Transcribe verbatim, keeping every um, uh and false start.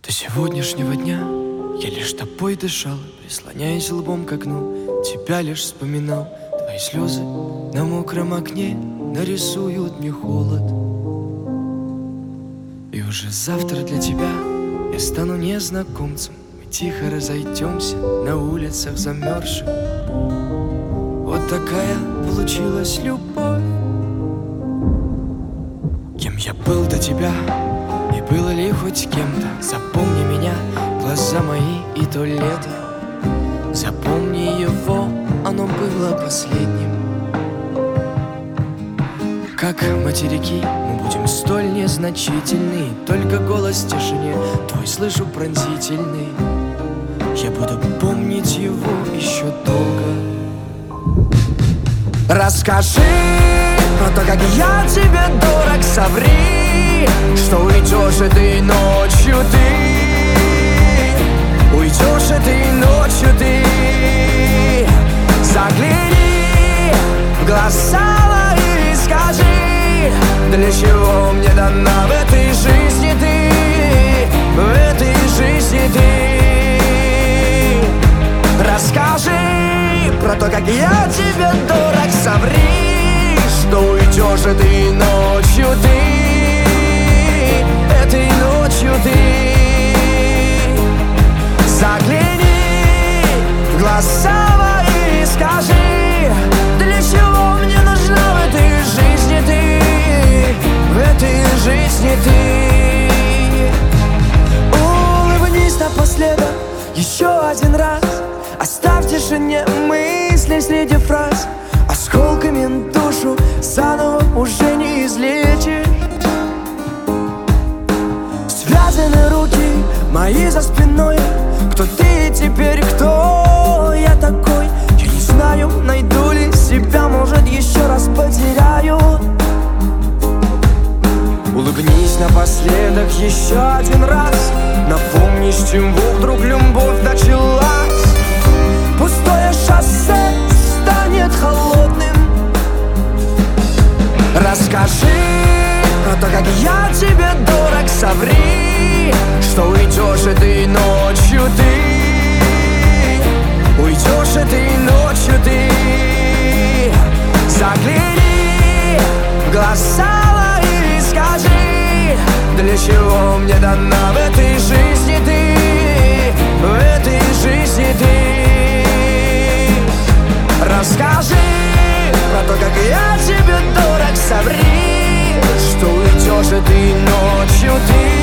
До сегодняшнего дня я лишь тобой дышал, прислоняясь лбом к окну, тебя лишь вспоминал. Твои слезы на мокром окне нарисуют мне холод. И уже завтра для тебя я стану незнакомцем. Мы тихо разойдемся на улицах замерзших. Вот такая получилась любовь. Кем я был до тебя, и было ли хоть кем-то? Запомни меня, глаза мои и то лето. Запомни его, оно было последним. Как материки мы будем столь незначительны, только голос в тишине твой слышу пронзительный. Я буду помнить его еще долго. Расскажи про то, как я тебе дорог, соври, что уйдешь этой ночью ты. Уйдешь этой ночью ты. Загляни в глаза мои и скажи, для чего мне дана в этой жизни ты. В этой жизни ты. Расскажи про то, как я тебе дорог, соври, что уйдешь этой ночью ты. Этой ночью ты. Загляни в глаза мои и скажи, для чего мне нужна в этой жизни ты. В этой жизни ты. Улыбнись напоследок еще один раз. Оставь в тишине мысли среди фраз. Осколками душу заново уже не излечишь. Связаны руки мои за спиной. Кто ты теперь, кто я такой? Я не знаю, найду ли себя, может еще раз потеряю. Улыбнись напоследок еще один раз. Напомни, с чего вдруг любовь началась. Пустое шоссе станет холодным. Расскажи про то, как я тебе дорог, соври, что уйдешь этой ночью ты. Уйдешь этой ночью ты. Загляни в глаза мои и скажи, для чего мне дана в этой жизни ты. В этой жизни ты. Расскажи про то, как я тебе дорог, соври, что уйдешь этой ночью ты.